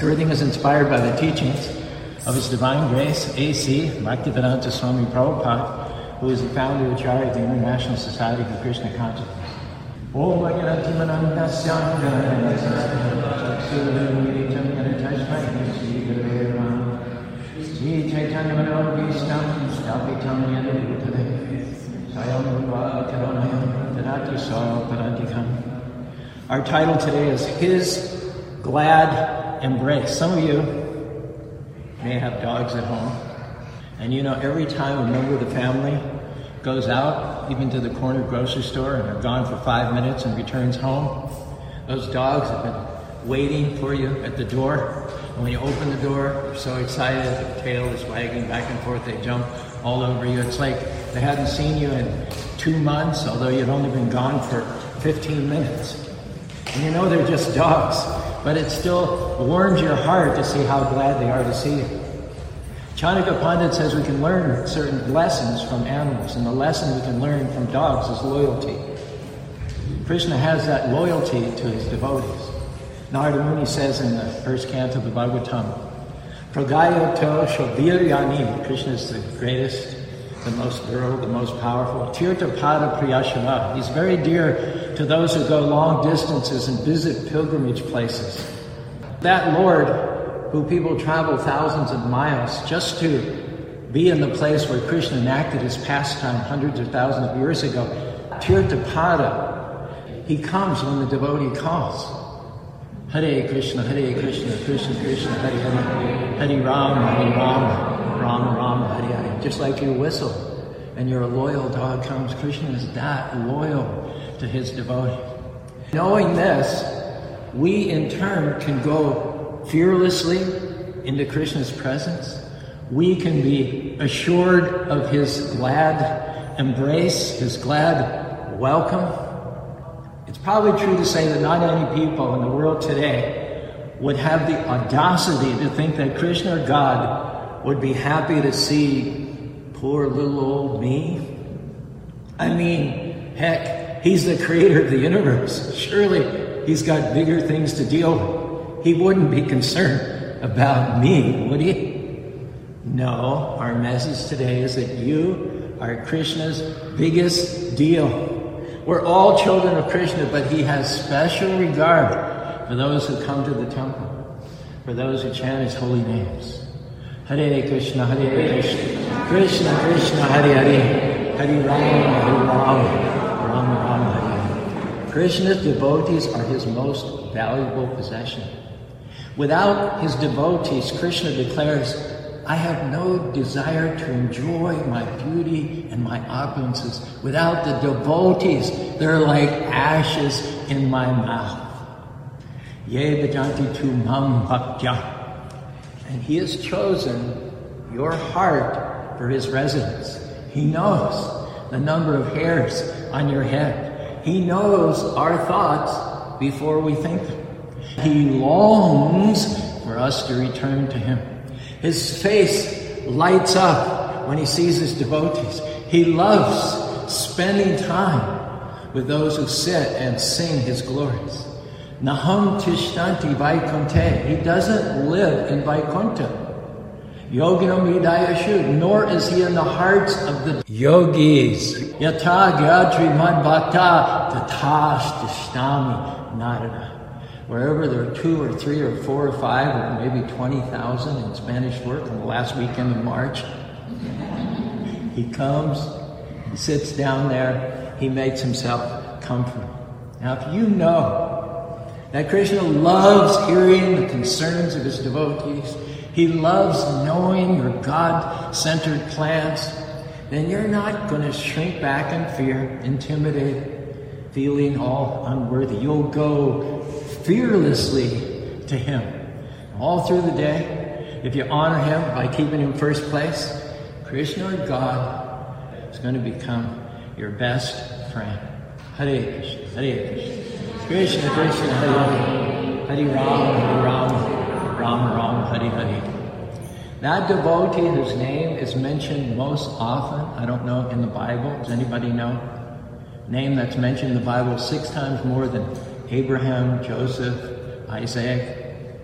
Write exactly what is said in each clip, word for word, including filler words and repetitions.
Everything is inspired by the teachings of His Divine Grace, A C Bhaktivedanta Swami Prabhupada, who is the founder and chair of the International Society for Krishna Consciousness. Om Bhagavati Manandasya Sri Chaitanya Manobhistam Stapitam Yadavutale Sayam Bhagavacharanayam Tadati Saparadikam. Our title today is His Glad Embrace. Some of you may have dogs at home, and you know every time a member of the family goes out, even to the corner grocery store, and are gone for five minutes and returns home, those dogs have been waiting for you at the door. And when you open the door, they're so excited, their tail is wagging back and forth, they jump all over you. It's like they hadn't seen you in two months, although you'd only been gone for fifteen minutes. And you know they're just dogs, but it still warms your heart to see how glad they are to see you. Chanaka Pandit says we can learn certain lessons from animals, and the lesson we can learn from dogs is loyalty. Krishna has that loyalty to his devotees. Narada Muni says in the first canto of the Bhagavatam, Pragayato Shobiryani, Krishna is the greatest, the most virile, the most powerful. Tirtha Pada Priyashava, he's very dear to those who go long distances and visit pilgrimage places. That Lord, who people travel thousands of miles just to be in the place where Krishna enacted his pastime hundreds of thousands of years ago, Tirtha Pada, he comes when the devotee calls. Hare Krishna, Hare Krishna, Krishna Krishna, Hare Hare, Hare Rama, Hare Rama, Rama Rama, Hare Hare. Just like you whistle and you're a loyal dog comes, Krishna is that loyal to his devotee. Knowing this, we in turn can go fearlessly into Krishna's presence. We can be assured of his glad embrace, his glad welcome. It's probably true to say that not many people in the world today would have the audacity to think that Krishna or God would be happy to see poor little old me. I mean, heck, he's the creator of the universe. Surely he's got bigger things to deal with. He wouldn't be concerned about me, would he? No, our message today is that you are Krishna's biggest deal. We're all children of Krishna, but he has special regard for those who come to the temple, for those who chant his holy names. Hare Krishna, Hare Krishna, Krishna Krishna, Hare Hare, Hare Rama, Hare Rama, Rama Rama, Hare Hare. Krishna's devotees are his most valuable possession. Without his devotees, Krishna declares, I have no desire to enjoy my beauty and my opulences. Without the devotees, they're like ashes in my mouth. Ye bhajanti tu mam bhaktya. And he has chosen your heart for his residence. He knows the number of hairs on your head. He knows our thoughts before we think them. He longs for us to return to him. His face lights up when he sees his devotees. He loves spending time with those who sit and sing his glories. Naham tishtanti vaikunte. He doesn't live in Vaikuntha. Yoginam hridayashu. Nor is he in the hearts of the yogis. Yata gyatri madbhakta tatash tishtami narada. Wherever there are two or three or four or five or maybe twenty thousand in Spanish work on the last weekend of March, he comes, he sits down there, he makes himself comfortable. Now if you know that Krishna loves hearing the concerns of his devotees, he loves knowing your God-centered plans, then you're not going to shrink back in fear, intimidated, feeling all unworthy. You'll go fearlessly to him. All through the day, if you honor him by keeping him first place, Krishna or God is going to become your best friend. Hare Krishna, Hare Krishna, Krishna Krishna, Hare Hare, Hare Rama, Hare Rama, Rama Rama, Hare Hare. That devotee whose name is mentioned most often, I don't know, in the Bible, does anybody know? Name that's mentioned in the Bible six times more than Abraham, Joseph, Isaac.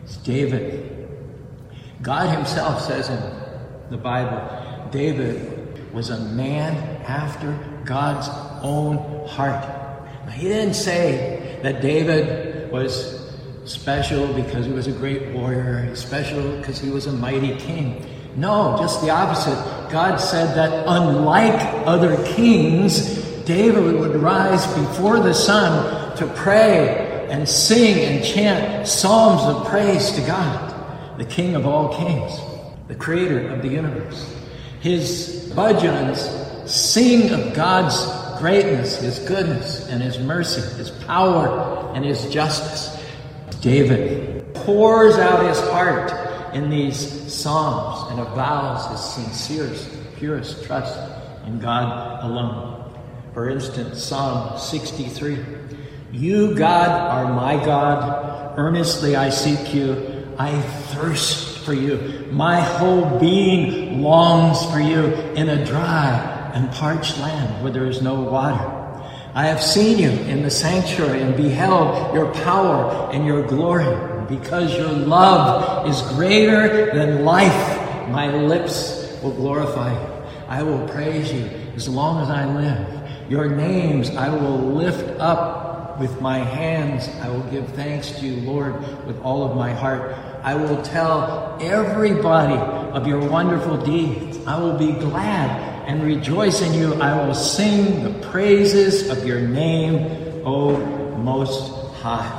It's David. God himself says in the Bible, David was a man after God's own heart. Now, he didn't say that David was special because he was a great warrior, special because he was a mighty king. No, just the opposite. God said that unlike other kings, David would rise before the sun to pray and sing and chant psalms of praise to God, the King of all kings, the creator of the universe. His bhajans sing of God's greatness, his goodness, and his mercy, his power, and his justice. David pours out his heart in these psalms and avows his sincerest, purest trust in God alone. For instance, Psalm sixty-three. You, God, are my God. Earnestly I seek you. I thirst for you. My whole being longs for you in a dry and parched land where there is no water. I have seen you in the sanctuary and beheld your power and your glory. Because your love is greater than life, my lips will glorify you. I will praise you as long as I live. Your names I will lift up with my hands. I will give thanks to you, Lord, with all of my heart. I will tell everybody of your wonderful deeds. I will be glad and rejoice in you. I will sing the praises of your name, O Most High.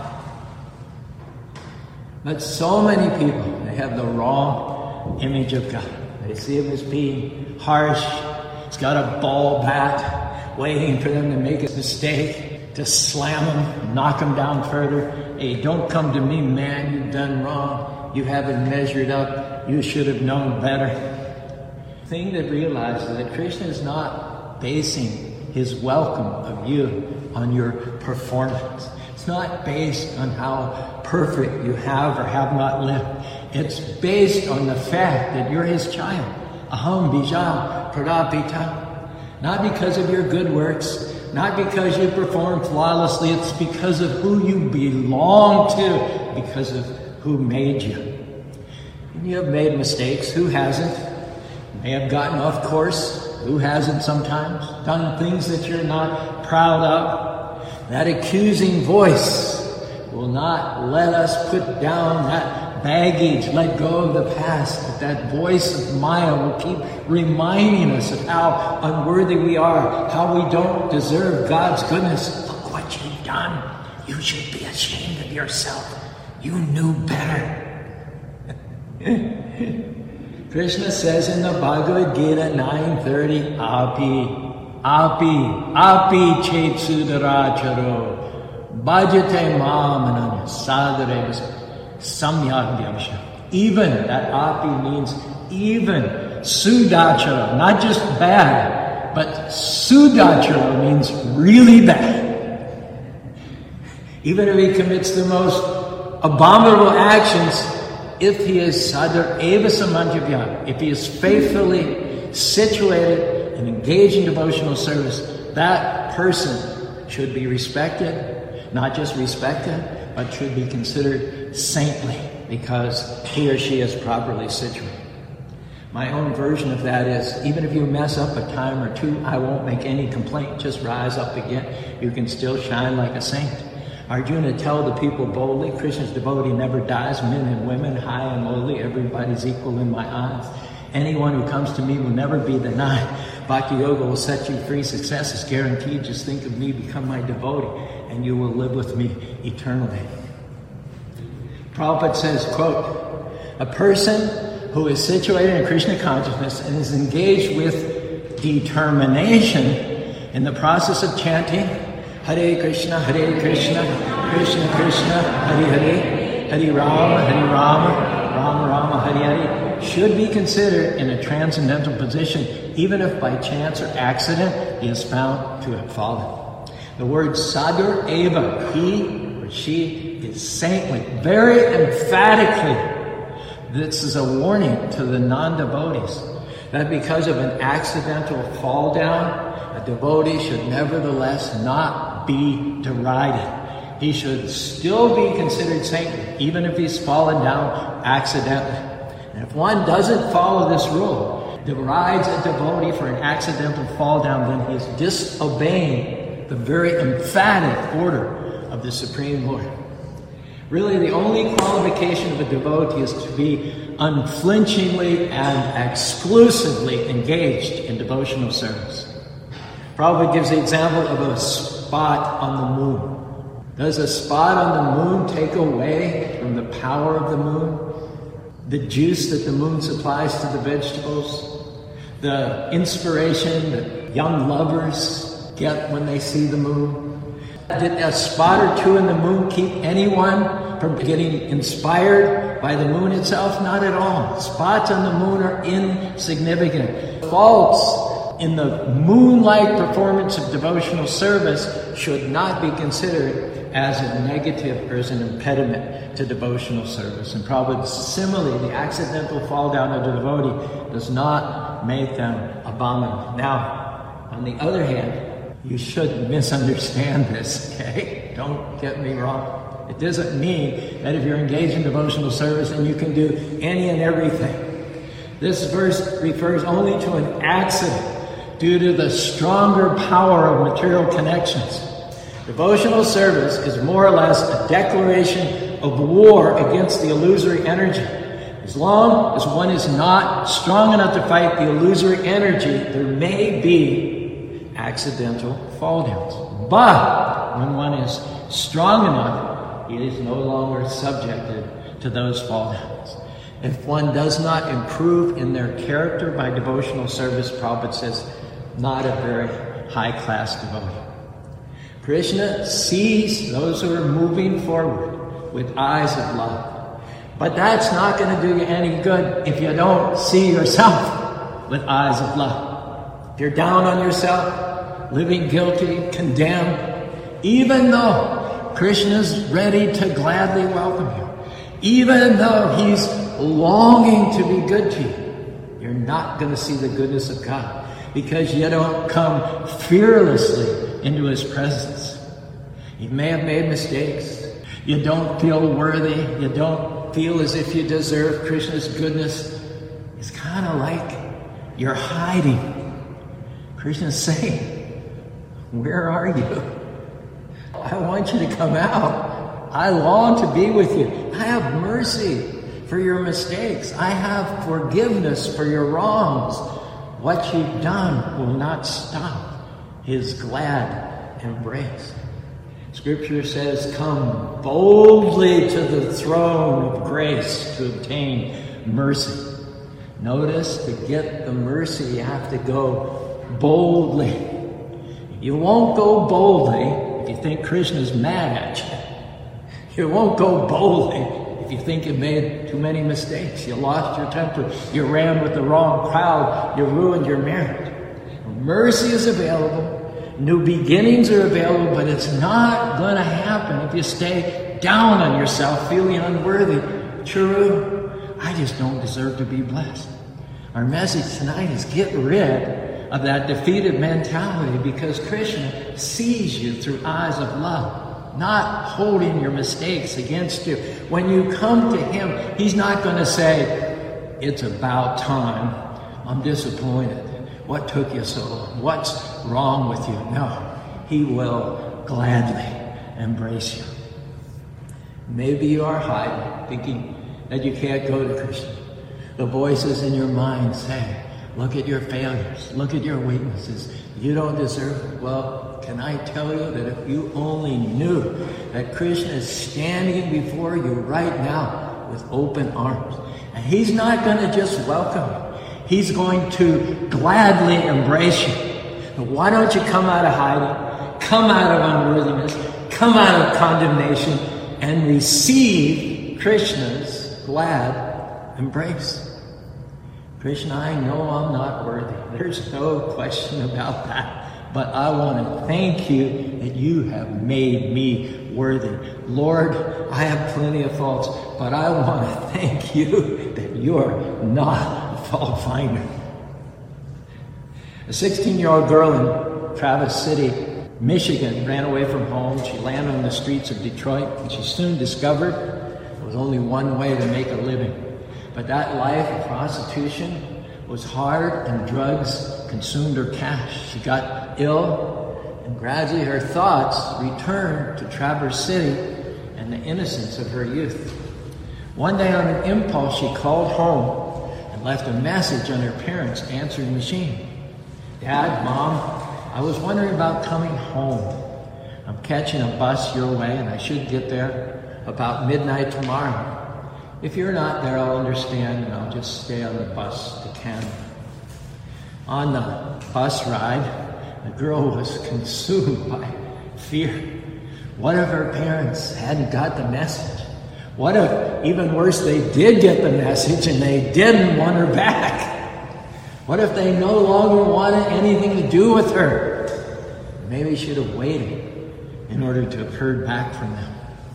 But so many people, they have the wrong image of God. They see him as being harsh. He's got a ball bat waiting for them to make a mistake, to slam him, knock him down further. Hey, don't come to me, man. You've done wrong. You haven't measured up. You should have known better. The thing to realize is that Krishna is not basing his welcome of you on your performance. It's not based on how perfect you have or have not lived. It's based on the fact that you're his child. Aham bija pradapita. Not because of your good works, not because you perform flawlessly. It's because of who you belong to, because of who made you. And you have made mistakes. Who hasn't? You may have gotten off course. Who hasn't sometimes? Done things that you're not proud of. That accusing voice will not let us put down that baggage, let go of the past. But that voice of Maya will keep reminding us of how unworthy we are, how we don't deserve God's goodness. Look what you've done. You should be ashamed of yourself. You knew better. Krishna says in the Bhagavad Gita nine thirty, Api, Api, Api chet sudaracharo, bhajate mam ananya sadare samyak vyavasha. Even, that Api means even, sudachara, not just bad, but sudachara means really bad. Even if he commits the most abominable actions, if he is sadar eva samanjavya, if he is faithfully situated and engaged in devotional service, that person should be respected, not just respected, but should be considered saintly because he or she is properly situated. My own version of that is, even if you mess up a time or two, I won't make any complaint, just rise up again. You can still shine like a saint. Arjuna, tell the people boldly, Krishna's devotee never dies, men and women, high and lowly, everybody's equal in my eyes. Anyone who comes to me will never be denied. Bhakti Yoga will set you free. Success is guaranteed. Just think of me, become my devotee, and you will live with me eternally. Prabhupada says, quote, a person who is situated in Krishna consciousness and is engaged with determination in the process of chanting Hare Krishna, Hare Krishna, Krishna Krishna, Hare Hare, Hare Rama, Hare Rama, Rama Rama, Hare Hare, should be considered in a transcendental position, even if by chance or accident he is found to have fallen. The word Sadur Eva, he or she is saintly, very emphatically. This is a warning to the non-devotees that because of an accidental fall down, a devotee should nevertheless not be derided. he should still be considered saintly, even if he's fallen down accidentally. And if one doesn't follow this rule, derides a devotee for an accidental fall down, then he is disobeying the very emphatic order of the Supreme Lord. Really, the only qualification of a devotee is to be unflinchingly and exclusively engaged in devotional service. Prabhupada gives the example of a spot on the moon. Does a spot on the moon take away from the power of the moon? The juice that the moon supplies to the vegetables? The inspiration that young lovers get when they see the moon? Did a spot or two in the moon keep anyone from getting inspired by the moon itself? Not at all. Spots on the moon are insignificant. Faults in the moon-like performance of devotional service should not be considered as a negative or as an impediment to devotional service. And probably similarly, the accidental fall down of the devotee does not make them abominable. Now, on the other hand, you shouldn't misunderstand this, okay? Don't get me wrong. It doesn't mean that if you're engaged in devotional service, then you can do any and everything. This verse refers only to an accident due to the stronger power of material connections. Devotional service is more or less a declaration of war against the illusory energy. As long as one is not strong enough to fight the illusory energy, there may be accidental fall downs. But when one is strong enough, he is no longer subjected to those fall downs. If one does not improve in their character by devotional service, Prabhupada says, not a very high-class devotee. Krishna sees those who are moving forward with eyes of love. But that's not going to do you any good if you don't see yourself with eyes of love. If you're down on yourself, living guilty, condemned, even though Krishna's ready to gladly welcome you, even though he's longing to be good to you, you're not going to see the goodness of God because you don't come fearlessly into his presence. You may have made mistakes. You don't feel worthy. You don't feel as if you deserve Krishna's goodness. It's kind of like you're hiding. Krishna's saying, where are you? I want you to come out. I long to be with you. I have mercy for your mistakes. I have forgiveness for your wrongs. What you've done will not stop his glad embrace. Scripture says, come boldly to the throne of grace to obtain mercy. Notice, to get the mercy, you have to go boldly. You won't go boldly if you think Krishna's mad at you. You won't go boldly if you think you made too many mistakes. You lost your temper. You ran with the wrong crowd. You ruined your marriage. Mercy is available. New beginnings are available, but it's not going to happen if you stay down on yourself, feeling unworthy. True, I just don't deserve to be blessed. Our message tonight is get rid of that defeated mentality because Krishna sees you through eyes of love, not holding your mistakes against you. When you come to him, he's not going to say, it's about time. I'm disappointed. What took you so long? What's wrong with you? No, he will gladly embrace you. Maybe you are hiding, thinking that you can't go to Krishna. The voices in your mind say, look at your failures, look at your weaknesses. You don't deserve it. Well, can I tell you that if you only knew that Krishna is standing before you right now with open arms, and he's not going to just welcome you. He's going to gladly embrace you. But why don't you come out of hiding, come out of unworthiness, come out of condemnation, and receive Krishna's glad embrace? Krishna, I know I'm not worthy. There's no question about that. But I want to thank you that you have made me worthy. Lord, I have plenty of faults, but I want to thank you that you're not fault finder. A sixteen-year-old girl in Traverse City Michigan, ran away from home. She landed on the streets of Detroit, and she soon discovered there was only one way to make a living. But that life of prostitution was hard, and drugs consumed her cash. She got ill, and gradually her thoughts returned to Traverse City and the innocence of her youth. One day on an impulse, she called home and left a message on her parents' answering machine. Dad, Mom, I was wondering about coming home. I'm catching a bus your way, and I should get there about midnight tomorrow. If you're not there, I'll understand, and I'll just stay on the bus to Canada. On the bus ride, the girl was consumed by fear. What if her parents hadn't got the message? What if, even worse, they did get the message and they didn't want her back? What if they no longer wanted anything to do with her? Maybe she should have waited in order to have heard back from them.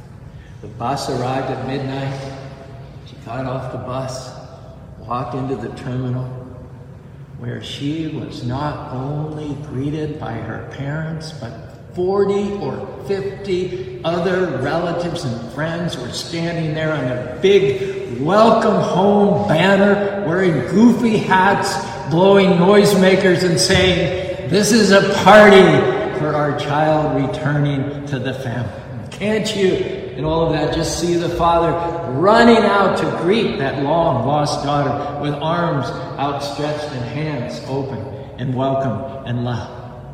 The bus arrived at midnight. She got off the bus, walked into the terminal, where she was not only greeted by her parents, but forty or fifty other relatives and friends were standing there on a big welcome home banner, wearing goofy hats, blowing noisemakers and saying, "This is a party for our child returning to the family." Can't you, in all of that, just see the father running out to greet that long lost daughter with arms outstretched and hands open and welcome and love?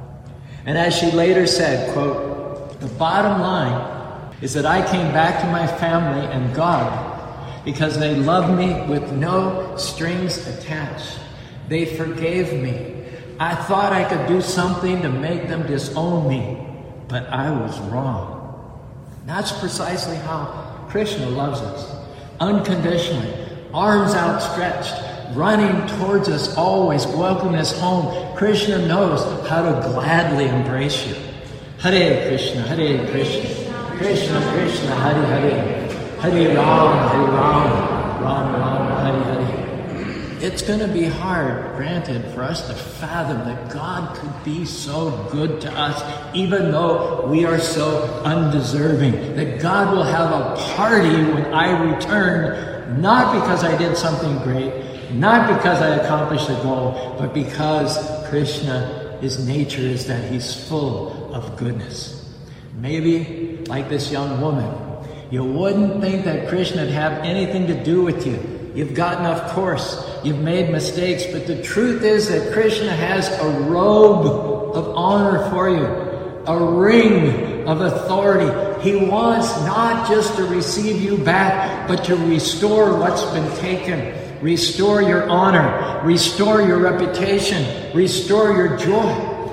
And as she later said, quote, "The bottom line is that I came back to my family and God because they loved me with no strings attached. They forgave me. I thought I could do something to make them disown me, but I was wrong." That's precisely how Krishna loves us, unconditionally, arms outstretched, running towards us always, welcoming us home. Krishna knows how to gladly embrace you. Hare Krishna, Hare Krishna, Krishna Krishna, Hare Hare, Hare Ram, Hare Ram, Ram Ram, Hare Hare. It's going to be hard, granted, for us to fathom that God could be so good to us, even though we are so undeserving. That God will have a party when I return, not because I did something great, not because I accomplished a goal, but because Krishna, his nature is that he's full of goodness. Maybe, like this young woman, you wouldn't think that Krishna would have anything to do with you. You've gotten off course. You've made mistakes. But the truth is that Krishna has a robe of honor for you, a ring of authority. He wants not just to receive you back, but to restore what's been taken. Restore your honor. Restore your reputation. Restore your joy.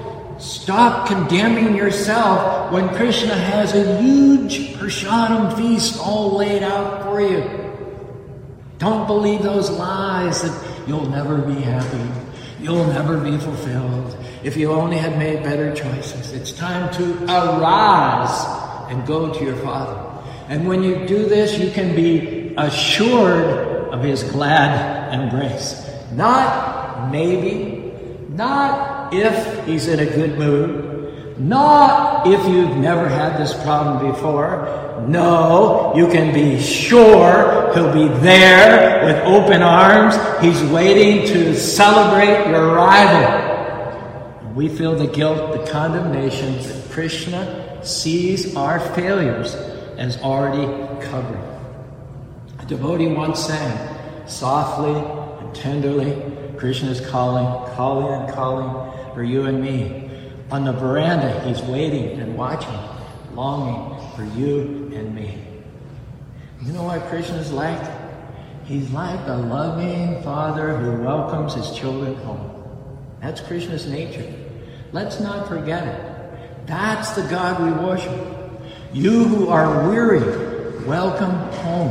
Stop condemning yourself when Krishna has a huge prasadam feast all laid out for you. Don't believe those lies that you'll never be happy, you'll never be fulfilled, if you only had made better choices. It's time to arise and go to your Father. And when you do this, you can be assured of his glad embrace. Not maybe, not if he's in a good mood, not if you've never had this problem before. No, you can be sure he'll be there with open arms. He's waiting to celebrate your arrival. We feel the guilt, the condemnation that Krishna sees our failures as already covered. A devotee once sang, softly and tenderly, Krishna is calling, calling and calling for you and me. On the veranda, he's waiting and watching, longing for you and me. You know what Krishna is like? He's like a loving father who welcomes his children home. That's Krishna's nature. Let's not forget it. That's the God we worship. You who are weary, welcome home.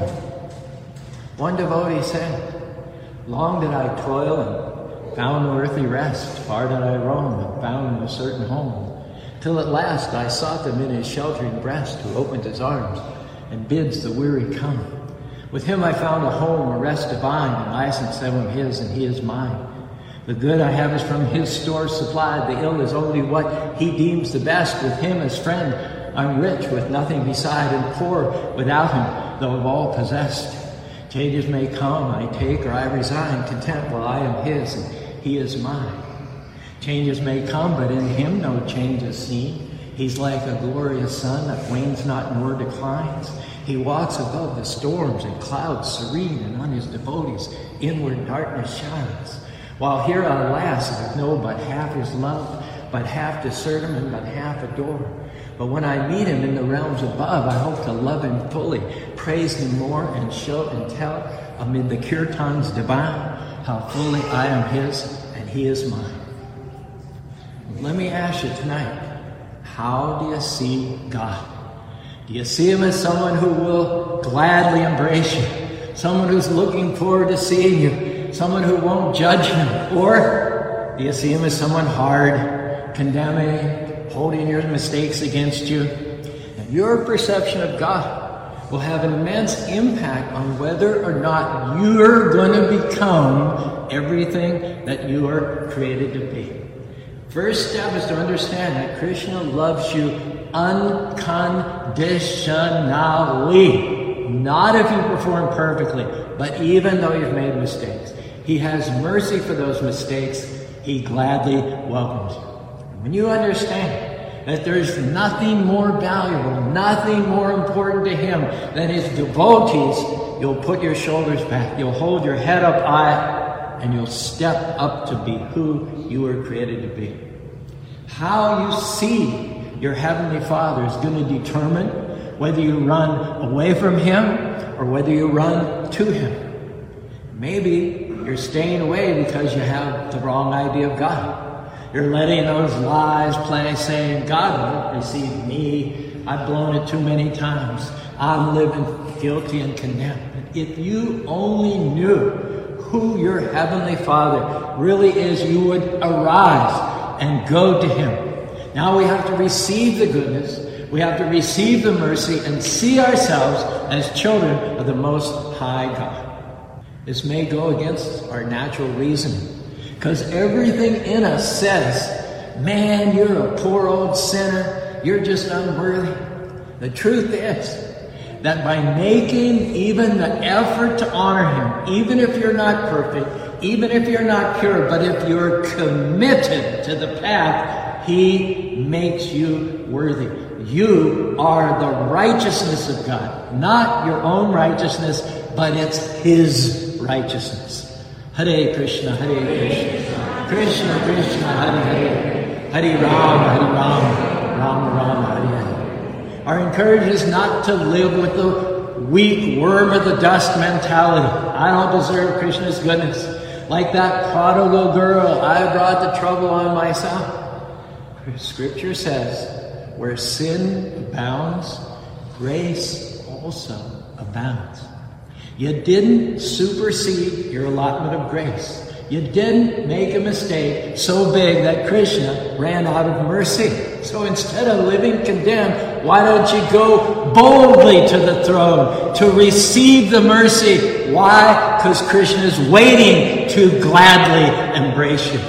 One devotee said, long did I toil and found no earthly rest. Far did I roam and found no certain home. Till at last I sought them in his sheltering breast, who opened his arms and bids the weary come. With him I found a home, a rest divine, and I since am his and he is mine. The good I have is from his store supplied. The ill is only what he deems the best. With him as friend, I'm rich with nothing beside, and poor without him, though of all possessed. Changes may come, I take or I resign, content while I am his and he is mine. Changes may come, but in him no change is seen. He's like a glorious sun that wanes not nor declines. He walks above the storms and clouds serene, and on his devotees inward darkness shines. While here, alas, I know but half his love, but half discern him and but half adore. But when I meet him in the realms above, I hope to love him fully, praise him more, and show and tell amid the kirtans divine how fully I am his and he is mine. Let me ask you tonight, how do you see God? Do you see him as someone who will gladly embrace you? Someone who's looking forward to seeing you? Someone who won't judge him? Or do you see him as someone hard, condemning, holding your mistakes against you? And your perception of God will have an immense impact on whether or not you're going to become everything that you are created to be. First step is to understand that Krishna loves you unconditionally. Not if you perform perfectly, but even though you've made mistakes. He has mercy for those mistakes. He gladly welcomes you. When you understand that there's nothing more valuable, nothing more important to him than his devotees, you'll put your shoulders back, you'll hold your head up high, and you'll step up to be who you were created to be. How you see your Heavenly Father is going to determine whether you run away from him or whether you run to him. Maybe you're staying away because you have the wrong idea of God. You're letting those lies play, saying, God won't receive me. I've blown it too many times. I'm living guilty and condemned. If you only knew who your Heavenly Father really is, you would arise and go to him. Now we have to receive the goodness, we have to receive the mercy, and see ourselves as children of the Most High God. This may go against our natural reasoning, because everything in us says, man, you're a poor old sinner, you're just unworthy. The truth is that by making even the effort to honor him, even if you're not perfect, even if you're not pure, but if you're committed to the path, he makes you worthy. You are the righteousness of God, not your own righteousness, but it's his righteousness. Hare Krishna, Hare Krishna, Krishna Krishna, Hare Hare, Hare Ram, Hare Ram, Ram Ram, Hare Hare. Our encouragement is not to live with the weak worm of the dust mentality. I don't deserve Krishna's goodness. Like that prodigal girl, I brought the trouble on myself. Scripture says, where sin abounds, grace also abounds. You didn't supersede your allotment of grace. You didn't make a mistake so big that Krishna ran out of mercy. So instead of living condemned, why don't you go boldly to the throne to receive the mercy? Why? Because Krishna is waiting to gladly embrace you.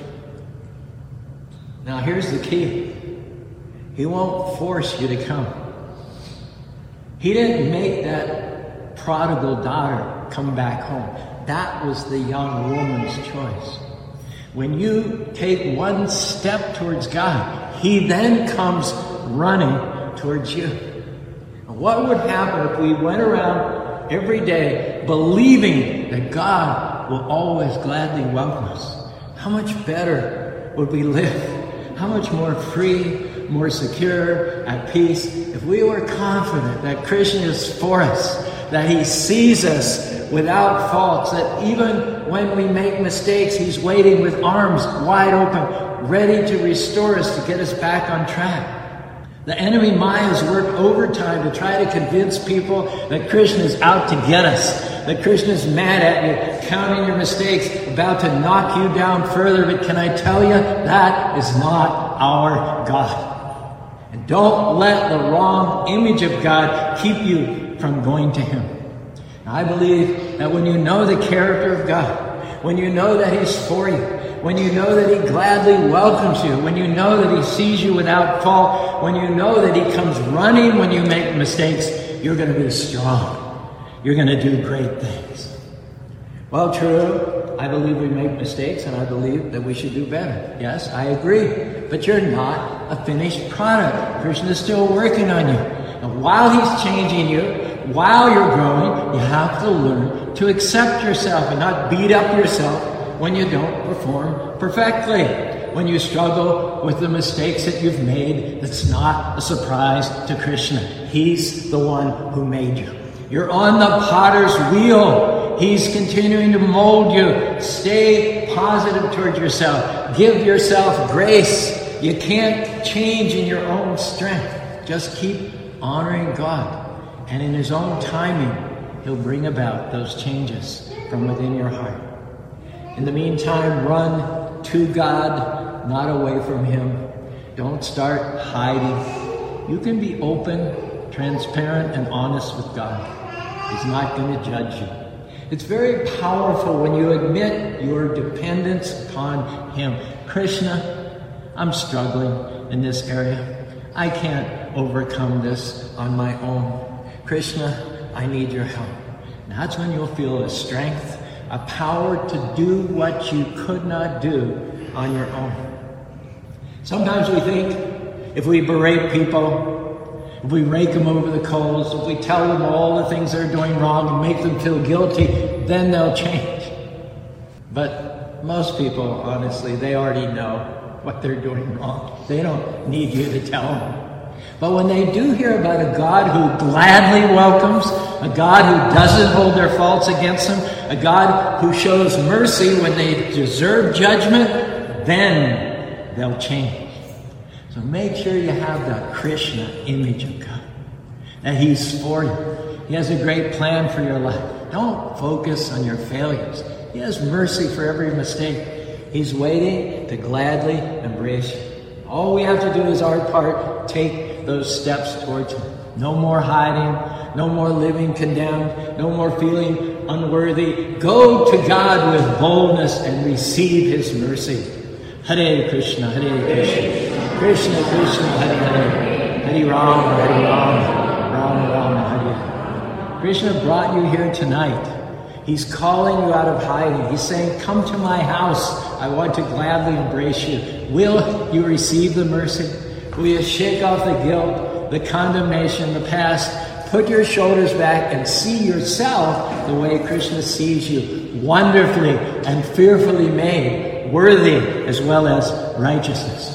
Now here's the key. He won't force you to come. He didn't make that prodigal daughter come back home. That was the young woman's choice. When you take one step towards God, he then comes running towards you. What would happen if we went around every day believing that God will always gladly welcome us? How much better would we live? How much more free, more secure, at peace, if we were confident that Krishna is for us, that he sees us without faults, that even when we make mistakes, he's waiting with arms wide open, ready to restore us, to get us back on track. The enemy Maya has worked overtime to try to convince people that Krishna is out to get us, that Krishna is mad at you, counting your mistakes, about to knock you down further. But can I tell you, that is not our God. And don't let the wrong image of God keep you from going to him. Now, I believe that when you know the character of God, when you know that he's for you, when you know that he gladly welcomes you, when you know that he sees you without fault, when you know that he comes running when you make mistakes, you're going to be strong. You're going to do great things. Well, true, I believe we make mistakes, and I believe that we should do better. Yes, I agree. But you're not a finished product. Krishna is still working on you. And while he's changing you, while you're growing, you have to learn to accept yourself and not beat up yourself when you don't perform perfectly. When you struggle with the mistakes that you've made, that's not a surprise to Krishna. He's the one who made you. You're on the potter's wheel. He's continuing to mold you. Stay positive toward yourself. Give yourself grace. You can't change in your own strength. Just keep honoring God. And in his own timing, he'll bring about those changes from within your heart. In the meantime, run to God, not away from him. Don't start hiding. You can be open, transparent, and honest with God. He's not going to judge you. It's very powerful when you admit your dependence upon him. Krishna, I'm struggling in this area. I can't overcome this on my own. Krishna, I need your help. And that's when you'll feel a strength, a power to do what you could not do on your own. Sometimes we think if we berate people, if we rake them over the coals, if we tell them all the things they're doing wrong and make them feel guilty, then they'll change. But most people, honestly, they already know what they're doing wrong. They don't need you to tell them. But when they do hear about a God who gladly welcomes, a God who doesn't hold their faults against them, a God who shows mercy when they deserve judgment, then they'll change. So make sure you have that Krishna image of God, that he's for you. He has a great plan for your life. Don't focus on your failures. He has mercy for every mistake. He's waiting to gladly embrace you. All we have to do is our part, take those steps towards him. No more hiding, no more living condemned, no more feeling unworthy. Go to God with boldness and receive his mercy. Hare Krishna, Hare Krishna, Krishna Krishna, Hare Hare, Hare Rama, Hare Rama, Rama Rama, Hare. Krishna brought you here tonight. He's calling you out of hiding. He's saying, come to my house. I want to gladly embrace you. Will you receive the mercy? Will you shake off the guilt, the condemnation, the past? Put your shoulders back and see yourself the way Krishna sees you, wonderfully and fearfully made, worthy as well as righteousness.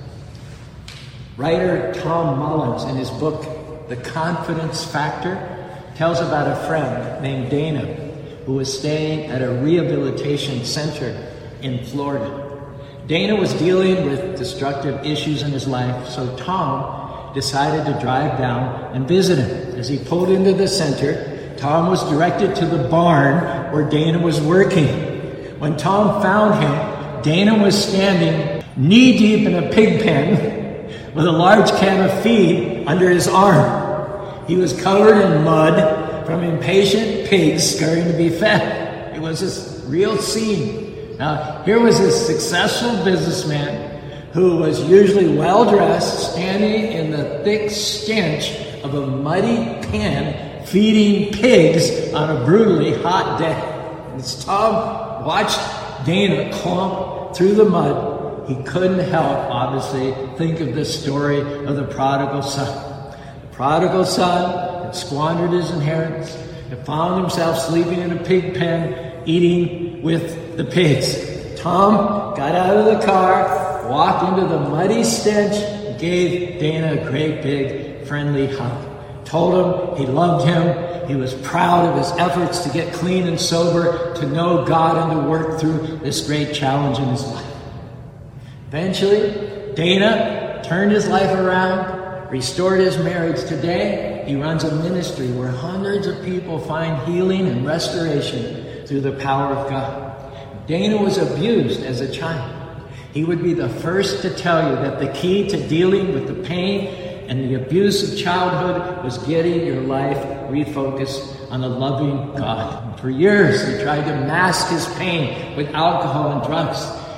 Writer Tom Mullins, in his book, The Confidence Factor, tells about a friend named Dana who was staying at a rehabilitation center in Florida. Dana was dealing with destructive issues in his life, so Tom decided to drive down and visit him. As he pulled into the center, Tom was directed to the barn where Dana was working. When Tom found him, Dana was standing knee-deep in a pig pen with a large can of feed under his arm. He was covered in mud from impatient pigs scurrying to be fed. It was a real scene. Now, here was this successful businessman who was usually well-dressed, standing in the thick stench of a muddy pen, feeding pigs on a brutally hot day. As Tom watched Dana clump through the mud, he couldn't help, obviously, think of the story of the prodigal son. The prodigal son had squandered his inheritance, had found himself sleeping in a pig pen, eating with the pigs. Tom got out of the car, walked into the muddy stench, gave Dana a great big friendly hug. Told him he loved him. He was proud of his efforts to get clean and sober, to know God and to work through this great challenge in his life. Eventually, Dana turned his life around, restored his marriage. Today, he runs a ministry where hundreds of people find healing and restoration through the power of God. Dana was abused as a child. He would be the first to tell you that the key to dealing with the pain and the abuse of childhood was getting your life refocused on a loving God. For years, he tried to mask his pain with alcohol and drugs.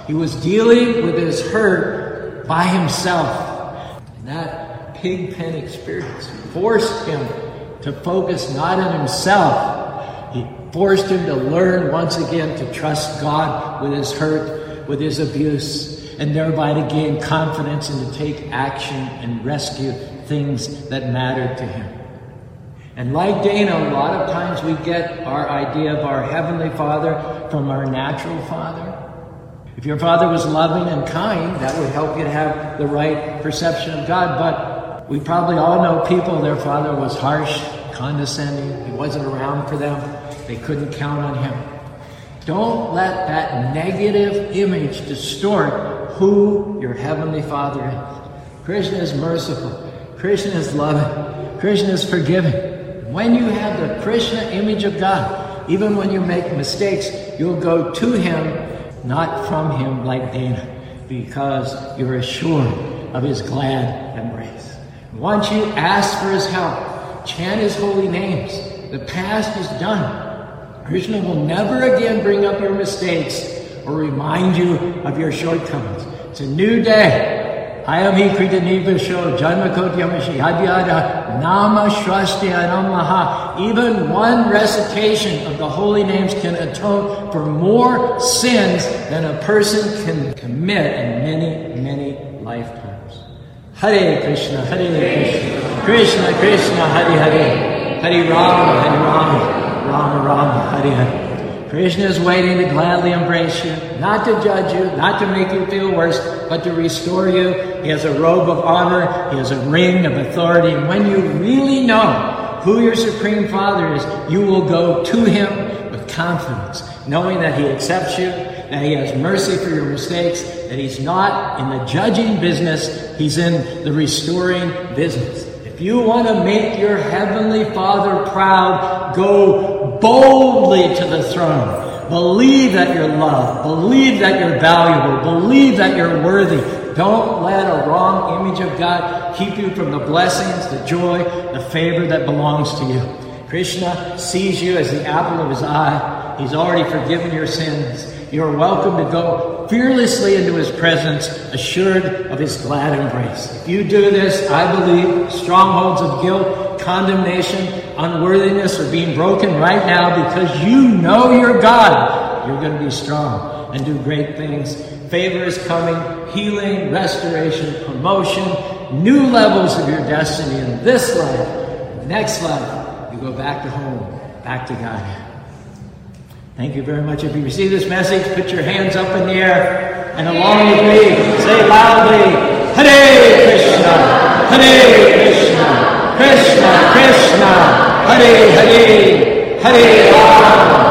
He was dealing with his hurt by himself. And that pig pen experience forced him to focus not on himself. He forced him to learn once again to trust God with his hurt, with his abuse, and thereby to gain confidence and to take action and rescue things that mattered to him. And like Dana, a lot of times we get our idea of our Heavenly Father from our natural father. If your father was loving and kind, that would help you to have the right perception of God. But we probably all know people, their father was harsh, condescending. He wasn't around for them. They couldn't count on him. Don't let that negative image distort who your Heavenly Father is. Krishna is merciful. Krishna is loving. Krishna is forgiving. When you have the Krishna image of God, even when you make mistakes, you'll go to him, not from him like Dana, because you're assured of his glad embrace. Once you ask for his help, chant his holy names. The past is done. Krishna will never again bring up your mistakes or remind you of your shortcomings. It's a new day. Ayam hi krita nivasho janmakotyamashi adyada nama shrastyanam maha. Even one recitation of the holy names can atone for more sins than a person can commit in many, many lifetimes. Hare Krishna, Hare Krishna, Krishna Krishna, Hare Hare, Hare Rama, Hare Rama, Rama Rama, Hare Hare. Krishna is waiting to gladly embrace you, not to judge you, not to make you feel worse, but to restore you. He has a robe of honor. He has a ring of authority. And when you really know who your Supreme Father is, you will go to him with confidence, knowing that he accepts you, that he has mercy for your mistakes, that he's not in the judging business, he's in the restoring business. If you want to make your Heavenly Father proud, go boldly to the throne. Believe that you're loved. Believe that you're valuable. Believe that you're worthy. Don't let a wrong image of God keep you from the blessings, the joy, the favor that belongs to you. Krishna sees you as the apple of his eye. He's already forgiven your sins. You're welcome to go fearlessly into his presence, assured of his glad embrace. If you do this, I believe strongholds of guilt, condemnation, unworthiness are being broken right now because you know your God. You're going to be strong and do great things. Favor is coming, healing, restoration, promotion, new levels of your destiny in this life. Next life, you go back to home, back to God. Thank you very much. If you receive this message, put your hands up in the air and along with me, say loudly, Hare Krishna, Hare Krishna, Krishna Krishna, Hare Hare, Hare Rama,